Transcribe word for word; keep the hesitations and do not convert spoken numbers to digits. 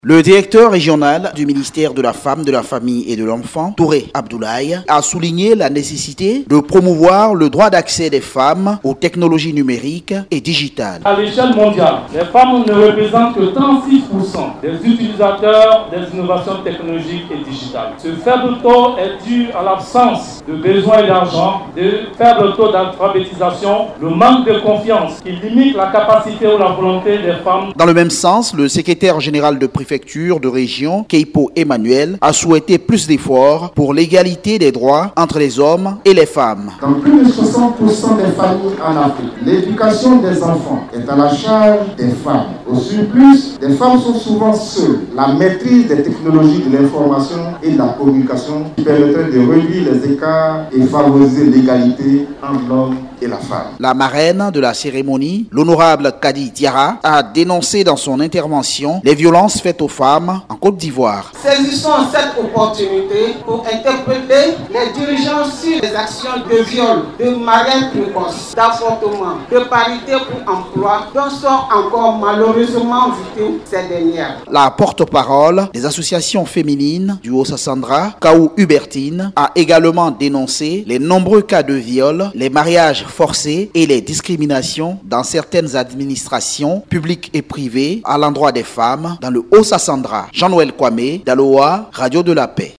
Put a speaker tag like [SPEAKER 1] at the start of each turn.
[SPEAKER 1] Le directeur régional du ministère de la Femme, de la Famille et de l'Enfant, Touré Abdoulaye, a souligné la nécessité de promouvoir le droit d'accès des femmes aux technologies numériques et digitales.
[SPEAKER 2] À l'échelle mondiale, les femmes ne représentent que trente-six pour cent des utilisateurs des innovations technologiques et digitales. Ce faible taux est dû à l'absence de besoins d'argent, de faible taux d'alphabétisation, le manque de confiance qui limite la capacité ou la volonté des femmes.
[SPEAKER 1] Dans le même sens, le secrétaire général de préfecture de région, Keipo Emmanuel, a souhaité plus d'efforts pour l'égalité des droits entre les hommes et les femmes.
[SPEAKER 3] Dans plus de soixante pour cent des familles en Afrique, l'éducation des enfants est à la charge des femmes. Au surplus, les femmes sont souvent seules. La maîtrise des technologies de l'information et de la communication permettrait de réduire les écarts et favoriser l'égalité entre l'homme et la femme.
[SPEAKER 1] La marraine de la cérémonie, l'honorable Kadi Diarra, a dénoncé dans son intervention les violences faites aux femmes en Côte d'Ivoire.
[SPEAKER 4] Saisissons cette opportunité pour interpeller les dirigeants sur les actions de viol, de mariage précoce, d'avortement, de parité pour emploi, dont sont encore malheureusement victimes ces dernières.
[SPEAKER 1] La porte-parole des associations féminines du Haut-Sassandra, Kaou Hubertine, a également dénoncé les nombreux cas de viol, les mariages forcés et les discriminations dans certaines administrations publiques et privées à l'endroit des femmes dans le Haut-Sassandra. Jean-Noël Kwame, Daloa, Radio de la Paix.